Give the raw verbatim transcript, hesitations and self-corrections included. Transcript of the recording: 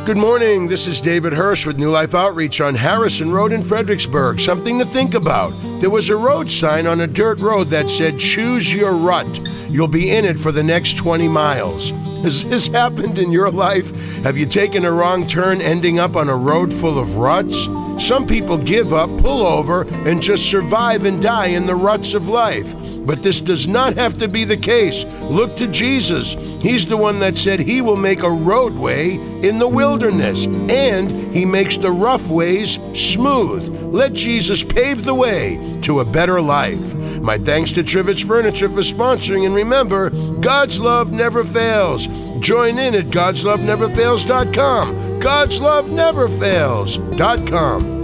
Good morning. This is David Hirsch with New Life Outreach on Harrison Road in Fredericksburg. Something to think about. There was a road sign on a dirt road that said, "Choose your rut. You'll be in it for the next twenty miles. Has this happened in your life? Have you taken a wrong turn ending up on a road full of ruts? Some people give up, pull over, and just survive and die in the ruts of life. But this does not have to be the case. Look to Jesus. He's the one that said he will make a roadway in the wilderness, and he makes the rough ways smooth. Let Jesus pave the way to a better life. My thanks to Trivets Furniture for sponsoring, and remember, God's love never fails. Join in at gods love never fails dot com. gods love never fails dot com.